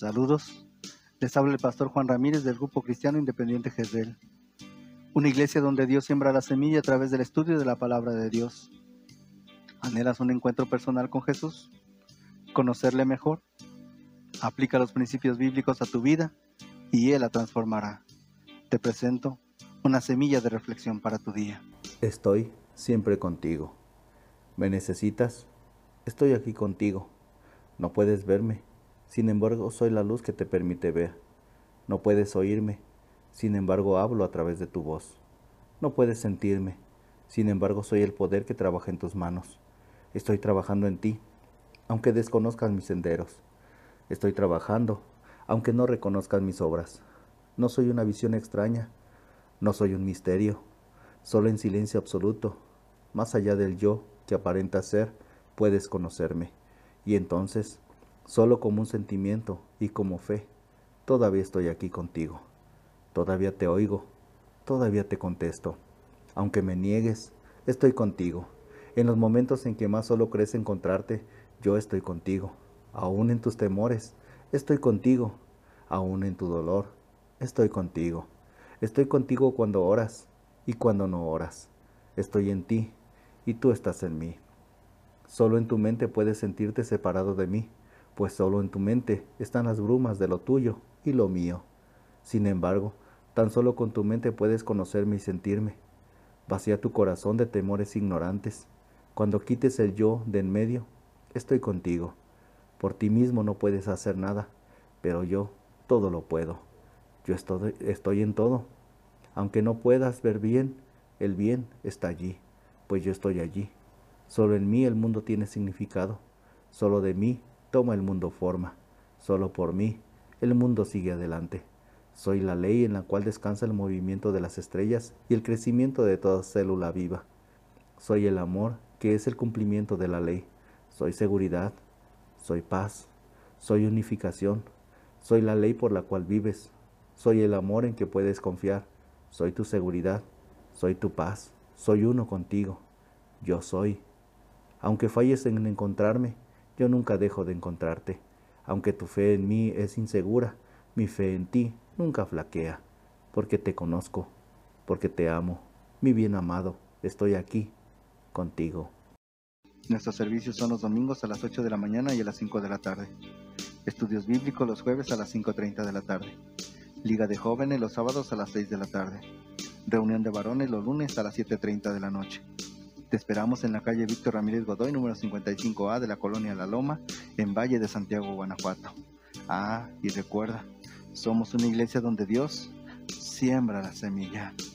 Saludos, les habla el pastor Juan Ramírez del Grupo Cristiano Independiente Jezreel, una iglesia donde Dios siembra la semilla a través del estudio de la palabra de Dios. ¿Anhelas un encuentro personal con Jesús? ¿Conocerle mejor? Aplica los principios bíblicos a tu vida y Él la transformará. Te presento una semilla de reflexión para tu día. Estoy siempre contigo. ¿Me necesitas? Estoy aquí contigo. No puedes verme, sin embargo soy la luz que te permite ver. No puedes oírme, sin embargo hablo a través de tu voz. No puedes sentirme, sin embargo soy el poder que trabaja en tus manos. Estoy trabajando en ti, aunque desconozcas mis senderos. Estoy trabajando, aunque no reconozcas mis obras. No soy una visión extraña, no soy un misterio, solo en silencio absoluto, más allá del yo que aparenta ser, puedes conocerme. Y entonces, solo como un sentimiento y como fe, todavía estoy aquí contigo. Todavía te oigo, todavía te contesto. Aunque me niegues, estoy contigo. En los momentos en que más solo crees encontrarte, yo estoy contigo. Aún en tus temores, estoy contigo. Aún en tu dolor, estoy contigo. Estoy contigo cuando oras y cuando no oras. Estoy en ti y tú estás en mí. Solo en tu mente puedes sentirte separado de mí, pues solo en tu mente están las brumas de lo tuyo y lo mío. Sin embargo, tan solo con tu mente puedes conocerme y sentirme. Vacía tu corazón de temores ignorantes. Cuando quites el yo de en medio, estoy contigo. Por ti mismo no puedes hacer nada, pero yo todo lo puedo. Yo estoy en todo. Aunque no puedas ver bien, el bien está allí, pues yo estoy allí. Solo en mí el mundo tiene significado. Solo de mí toma el mundo forma. Solo por mí el mundo sigue adelante. Soy la ley en la cual descansa el movimiento de las estrellas y el crecimiento de toda célula viva. Soy el amor que es el cumplimiento de la ley. Soy seguridad. Soy paz. Soy unificación. Soy la ley por la cual vives. Soy el amor en que puedes confiar. Soy tu seguridad. Soy tu paz. Soy uno contigo. Yo soy. Aunque falles en encontrarme, yo nunca dejo de encontrarte. Aunque tu fe en mí es insegura, mi fe en ti nunca flaquea. Porque te conozco, porque te amo. Mi bien amado, estoy aquí, contigo. Nuestros servicios son los domingos a las 8 de la mañana y a las 5 de la tarde. Estudios bíblicos los jueves a las 5:30 de la tarde. Liga de jóvenes los sábados a las 6 de la tarde. Reunión de varones los lunes a las 7:30 de la noche. Te esperamos en la calle Víctor Ramírez Godoy, número 55A de la colonia La Loma, en Valle de Santiago, Guanajuato. Y recuerda, somos una iglesia donde Dios siembra la semilla.